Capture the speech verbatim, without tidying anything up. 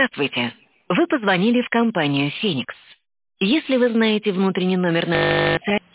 Здравствуйте. Вы позвонили в компанию «Феникс». Если вы знаете внутренний номер на